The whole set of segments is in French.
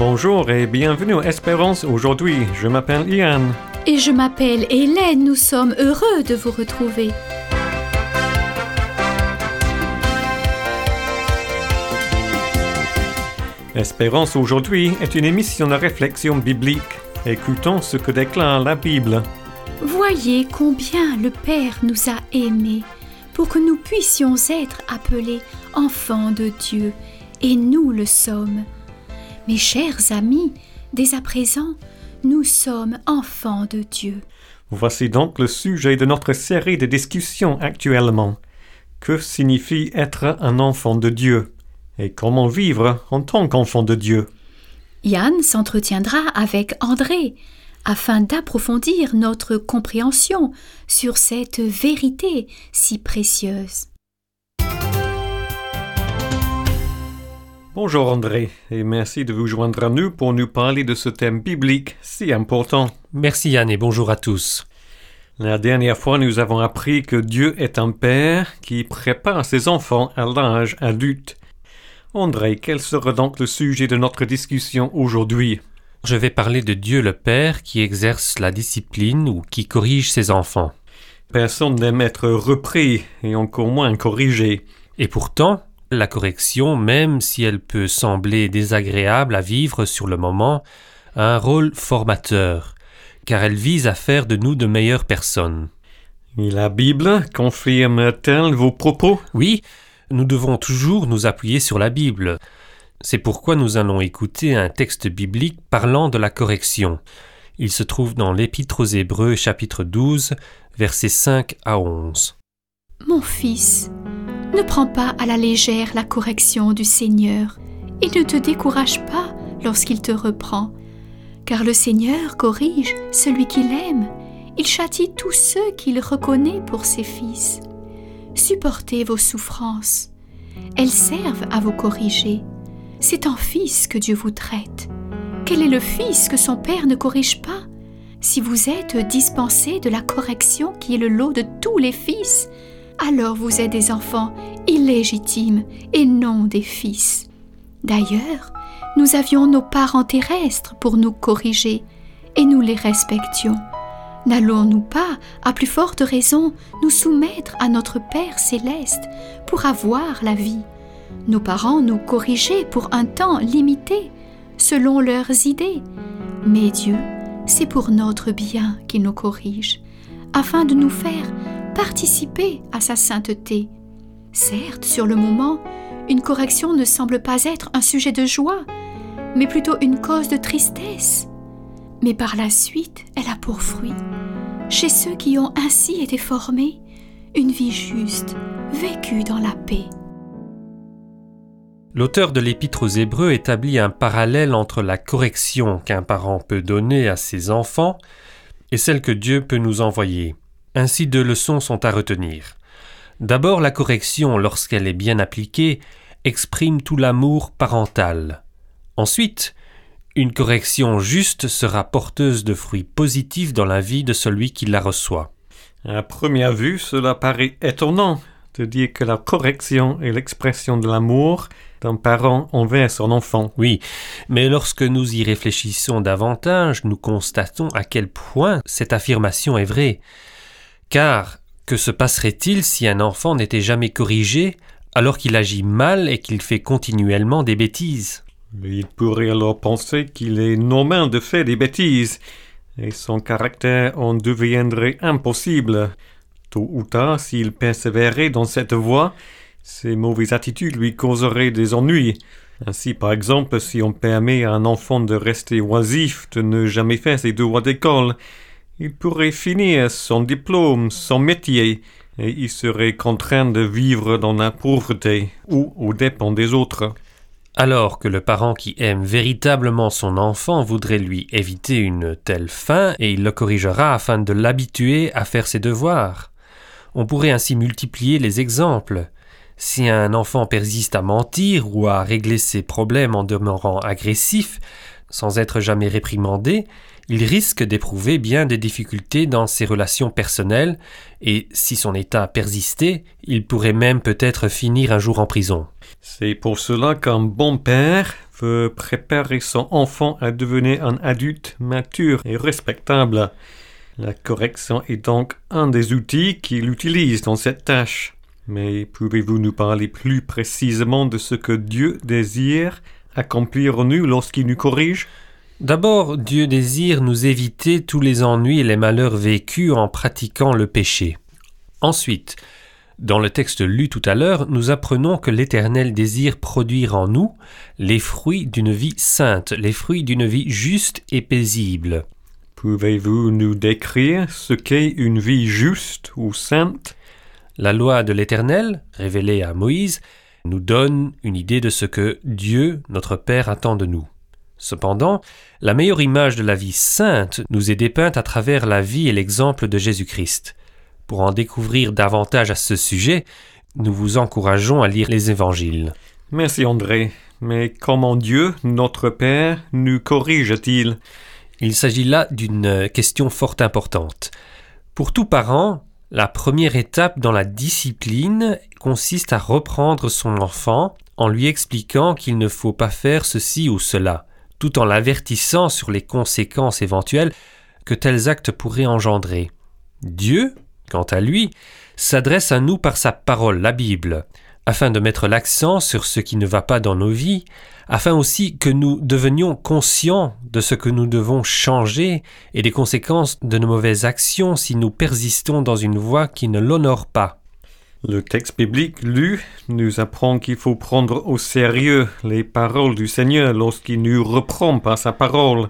Bonjour et bienvenue à Espérance aujourd'hui. Je m'appelle Ian. Et je m'appelle Hélène. Nous sommes heureux de vous retrouver. Espérance aujourd'hui est une émission de réflexion biblique. Écoutons ce que déclare la Bible. Voyez combien le Père nous a aimés pour que nous puissions être appelés enfants de Dieu, et nous le sommes. Mes chers amis, dès à présent, nous sommes enfants de Dieu. Voici donc le sujet de notre série de discussions actuellement. Que signifie être un enfant de Dieu? Et comment vivre en tant qu'enfant de Dieu? Yann s'entretiendra avec André afin d'approfondir notre compréhension sur cette vérité si précieuse. Bonjour André, et merci de vous joindre à nous pour nous parler de ce thème biblique si important. Merci Yann et bonjour à tous. La dernière fois, nous avons appris que Dieu est un père qui prépare ses enfants à l'âge adulte. André, quel sera donc le sujet de notre discussion aujourd'hui? Je vais parler de Dieu le Père qui exerce la discipline ou qui corrige ses enfants. Personne n'aime être repris et encore moins corrigé. Et pourtant, la correction, même si elle peut sembler désagréable à vivre sur le moment, a un rôle formateur, car elle vise à faire de nous de meilleures personnes. Et la Bible confirme-t-elle vos propos? Oui, nous devons toujours nous appuyer sur la Bible. C'est pourquoi nous allons écouter un texte biblique parlant de la correction. Il se trouve dans l'Épître aux Hébreux, chapitre 12, versets 5 à 11. Mon fils, ne prends pas à la légère la correction du Seigneur et ne te décourage pas lorsqu'il te reprend, car le Seigneur corrige celui qu'il aime. Il châtie tous ceux qu'il reconnaît pour ses fils. Supportez vos souffrances. Elles servent à vous corriger. C'est en fils que Dieu vous traite. Quel est le fils que son père ne corrige pas? Si vous êtes dispensés de la correction qui est le lot de tous les fils, alors vous êtes des enfants illégitimes et non des fils. D'ailleurs, nous avions nos parents terrestres pour nous corriger et nous les respections. N'allons-nous pas, à plus forte raison, nous soumettre à notre Père céleste pour avoir la vie? Nos parents nous corrigeaient pour un temps limité, selon leurs idées. Mais Dieu, c'est pour notre bien qu'il nous corrige, afin de nous faire participer à sa sainteté. Certes, sur le moment, une correction ne semble pas être un sujet de joie, mais plutôt une cause de tristesse. Mais par la suite, elle a pour fruit, chez ceux qui ont ainsi été formés, une vie juste, vécue dans la paix. L'auteur de l'Épître aux Hébreux établit un parallèle entre la correction qu'un parent peut donner à ses enfants et celle que Dieu peut nous envoyer. Ainsi, deux leçons sont à retenir. D'abord, la correction, lorsqu'elle est bien appliquée, exprime tout l'amour parental. Ensuite, une correction juste sera porteuse de fruits positifs dans la vie de celui qui la reçoit. À première vue, cela paraît étonnant de dire que la correction est l'expression de l'amour d'un parent envers son enfant. Oui, mais lorsque nous y réfléchissons davantage, nous constatons à quel point cette affirmation est vraie. Car, que se passerait-il si un enfant n'était jamais corrigé alors qu'il agit mal et qu'il fait continuellement des bêtises? Il pourrait alors penser qu'il est normal de faire des bêtises, et son caractère en deviendrait impossible. Tôt ou tard, s'il persévérait dans cette voie, ses mauvaises attitudes lui causeraient des ennuis. Ainsi, par exemple, si on permet à un enfant de rester oisif, de ne jamais faire ses devoirs d'école, il pourrait finir son diplôme, son métier, et il serait contraint de vivre dans la pauvreté ou aux dépens des autres. Alors que le parent qui aime véritablement son enfant voudrait lui éviter une telle fin et il le corrigera afin de l'habituer à faire ses devoirs. On pourrait ainsi multiplier les exemples. Si un enfant persiste à mentir ou à régler ses problèmes en demeurant agressif, sans être jamais réprimandé, il risque d'éprouver bien des difficultés dans ses relations personnelles et, si son état persistait, il pourrait même peut-être finir un jour en prison. C'est pour cela qu'un bon père veut préparer son enfant à devenir un adulte mature et respectable. La correction est donc un des outils qu'il utilise dans cette tâche. Mais pouvez-vous nous parler plus précisément de ce que Dieu désire accomplir en nous lorsqu'il nous corrige? D'abord, Dieu désire nous éviter tous les ennuis et les malheurs vécus en pratiquant le péché. Ensuite, dans le texte lu tout à l'heure, nous apprenons que l'Éternel désire produire en nous les fruits d'une vie sainte, les fruits d'une vie juste et paisible. Pouvez-vous nous décrire ce qu'est une vie juste ou sainte? La loi de l'Éternel, révélée à Moïse, nous donne une idée de ce que Dieu, notre Père, attend de nous. Cependant, la meilleure image de la vie sainte nous est dépeinte à travers la vie et l'exemple de Jésus-Christ. Pour en découvrir davantage à ce sujet, nous vous encourageons à lire les évangiles. Merci André, mais comment Dieu, notre Père, nous corrige-t-il? Il s'agit là d'une question fort importante. Pour tout parent, la première étape dans la discipline consiste à reprendre son enfant en lui expliquant qu'il ne faut pas faire ceci ou cela, tout en l'avertissant sur les conséquences éventuelles que tels actes pourraient engendrer. Dieu, quant à lui, s'adresse à nous par sa parole, la Bible, afin de mettre l'accent sur ce qui ne va pas dans nos vies, afin aussi que nous devenions conscients de ce que nous devons changer et des conséquences de nos mauvaises actions si nous persistons dans une voie qui ne l'honore pas. Le texte biblique lu nous apprend qu'il faut prendre au sérieux les paroles du Seigneur lorsqu'il nous reprend par sa parole.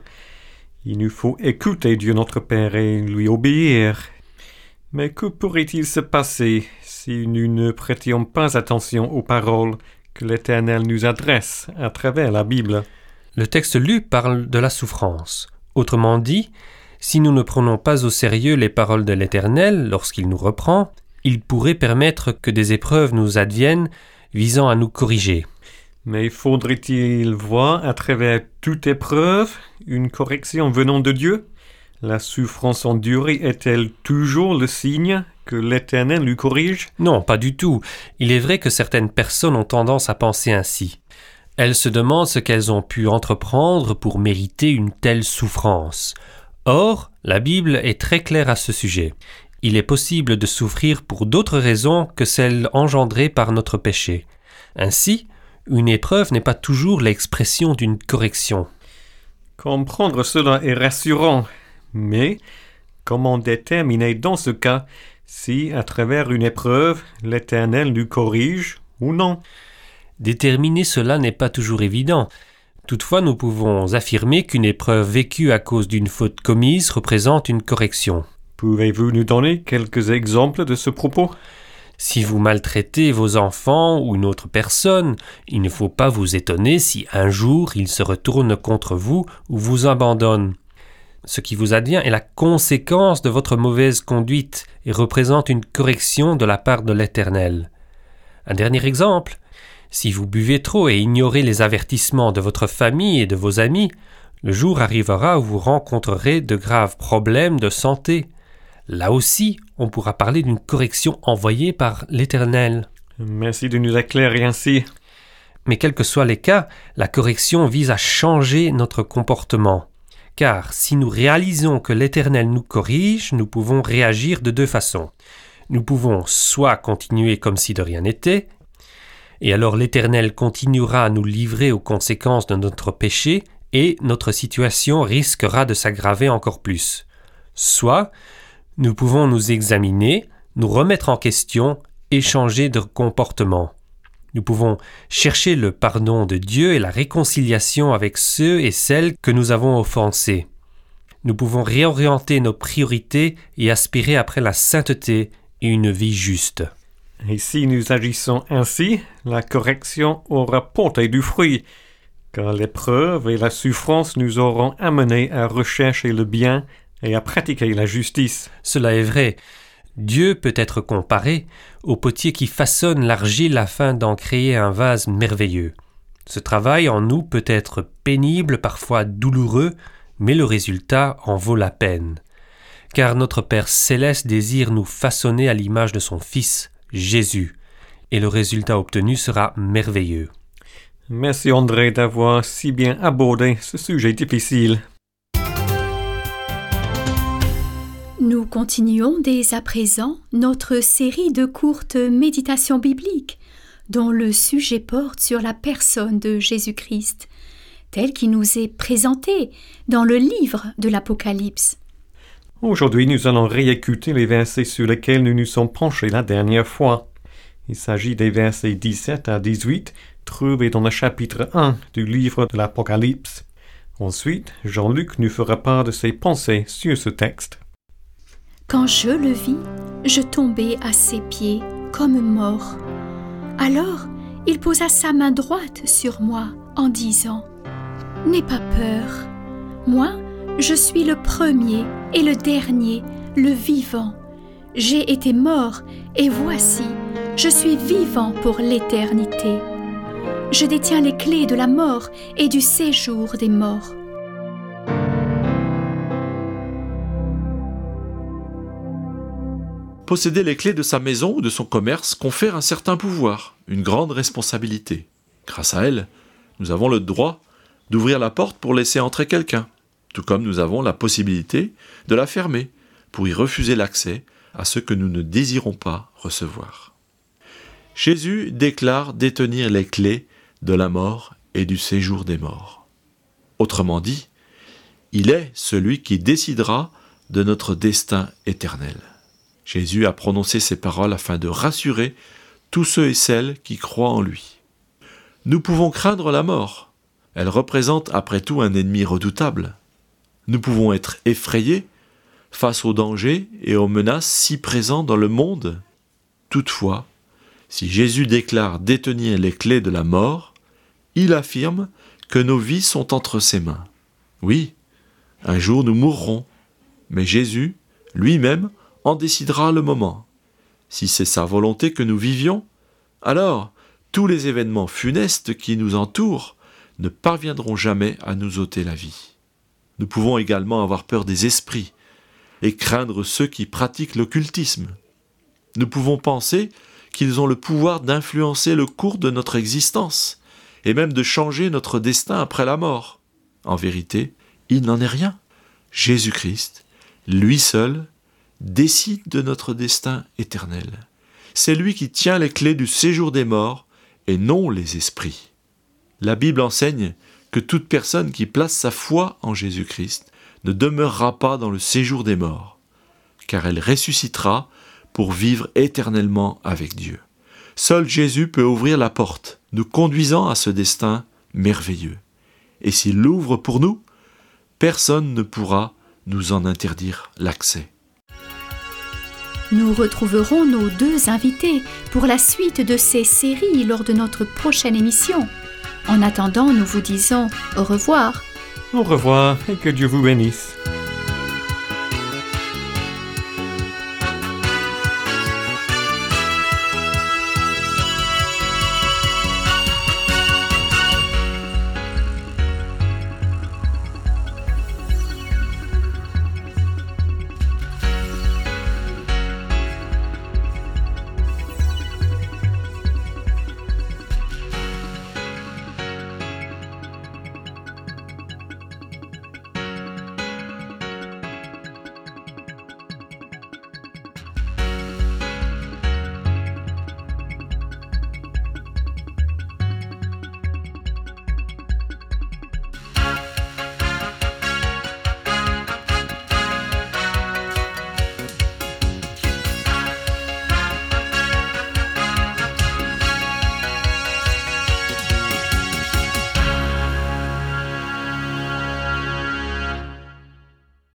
Il nous faut écouter Dieu notre Père et lui obéir. Mais que pourrait-il se passer si nous ne prêtions pas attention aux paroles que l'Éternel nous adresse à travers la Bible? Le texte lu parle de la souffrance. Autrement dit, si nous ne prenons pas au sérieux les paroles de l'Éternel lorsqu'il nous reprend, il pourrait permettre que des épreuves nous adviennent visant à nous corriger. Mais faudrait-il voir à travers toute épreuve une correction venant de Dieu? La souffrance endurée est-elle toujours le signe que l'Éternel lui corrige? Non, pas du tout. Il est vrai que certaines personnes ont tendance à penser ainsi. Elles se demandent ce qu'elles ont pu entreprendre pour mériter une telle souffrance. Or, la Bible est très claire à ce sujet. Il est possible de souffrir pour d'autres raisons que celles engendrées par notre péché. Ainsi, une épreuve n'est pas toujours l'expression d'une correction. Comprendre cela est rassurant, mais comment déterminer dans ce cas si, à travers une épreuve, l'Éternel nous corrige ou non? Déterminer cela n'est pas toujours évident. Toutefois, nous pouvons affirmer qu'une épreuve vécue à cause d'une faute commise représente une correction. Pouvez-vous nous donner quelques exemples de ce propos? Si vous maltraitez vos enfants ou une autre personne, il ne faut pas vous étonner si un jour ils se retournent contre vous ou vous abandonnent. Ce qui vous advient est la conséquence de votre mauvaise conduite et représente une correction de la part de l'Éternel. Un dernier exemple, si vous buvez trop et ignorez les avertissements de votre famille et de vos amis, le jour arrivera où vous rencontrerez de graves problèmes de santé. Là aussi, on pourra parler d'une correction envoyée par l'Éternel. Merci de nous éclairer ainsi. Mais quels que soient les cas, la correction vise à changer notre comportement. Car si nous réalisons que l'Éternel nous corrige, nous pouvons réagir de deux façons. Nous pouvons soit continuer comme si de rien n'était, et alors l'Éternel continuera à nous livrer aux conséquences de notre péché, et notre situation risquera de s'aggraver encore plus. Soit nous pouvons nous examiner, nous remettre en question et changer de comportement. Nous pouvons chercher le pardon de Dieu et la réconciliation avec ceux et celles que nous avons offensés. Nous pouvons réorienter nos priorités et aspirer après la sainteté et une vie juste. Et si nous agissons ainsi, la correction aura porté du fruit, car l'épreuve et la souffrance nous auront amenés à rechercher le bien et à pratiquer la justice. Cela est vrai. Dieu peut être comparé au potier qui façonne l'argile afin d'en créer un vase merveilleux. Ce travail en nous peut être pénible, parfois douloureux, mais le résultat en vaut la peine. Car notre Père céleste désire nous façonner à l'image de son Fils, Jésus, et le résultat obtenu sera merveilleux. Merci André d'avoir si bien abordé ce sujet difficile. Nous continuons dès à présent notre série de courtes méditations bibliques dont le sujet porte sur la personne de Jésus-Christ, tel qu'il nous est présenté dans le livre de l'Apocalypse. Aujourd'hui, nous allons réécouter les versets sur lesquels nous nous sommes penchés la dernière fois. Il s'agit des versets 17 à 18, trouvés dans le chapitre 1 du livre de l'Apocalypse. Ensuite, Jean-Luc nous fera part de ses pensées sur ce texte. Quand je le vis, je tombai à ses pieds comme mort. Alors, il posa sa main droite sur moi en disant « N'aie pas peur, moi, je suis le premier et le dernier, le vivant. J'ai été mort et voici, je suis vivant pour l'éternité. Je détiens les clés de la mort et du séjour des morts. » Posséder les clés de sa maison ou de son commerce confère un certain pouvoir, une grande responsabilité. Grâce à elles, nous avons le droit d'ouvrir la porte pour laisser entrer quelqu'un, tout comme nous avons la possibilité de la fermer pour y refuser l'accès à ceux que nous ne désirons pas recevoir. Jésus déclare détenir les clés de la mort et du séjour des morts. Autrement dit, il est celui qui décidera de notre destin éternel. Jésus a prononcé ces paroles afin de rassurer tous ceux et celles qui croient en lui. Nous pouvons craindre la mort. Elle représente après tout un ennemi redoutable. Nous pouvons être effrayés face aux dangers et aux menaces si présents dans le monde. Toutefois, si Jésus déclare détenir les clés de la mort, il affirme que nos vies sont entre ses mains. Oui, un jour nous mourrons, mais Jésus, lui-même, en décidera le moment. Si c'est sa volonté que nous vivions, alors tous les événements funestes qui nous entourent ne parviendront jamais à nous ôter la vie. Nous pouvons également avoir peur des esprits et craindre ceux qui pratiquent l'occultisme. Nous pouvons penser qu'ils ont le pouvoir d'influencer le cours de notre existence et même de changer notre destin après la mort. En vérité, il n'en est rien. Jésus-Christ, lui seul, décide de notre destin éternel. C'est lui qui tient les clés du séjour des morts et non les esprits. La Bible enseigne que toute personne qui place sa foi en Jésus-Christ ne demeurera pas dans le séjour des morts, car elle ressuscitera pour vivre éternellement avec Dieu. Seul Jésus peut ouvrir la porte, nous conduisant à ce destin merveilleux. Et s'il l'ouvre pour nous, personne ne pourra nous en interdire l'accès. Nous retrouverons nos deux invités pour la suite de ces séries lors de notre prochaine émission. En attendant, nous vous disons au revoir. Au revoir et que Dieu vous bénisse.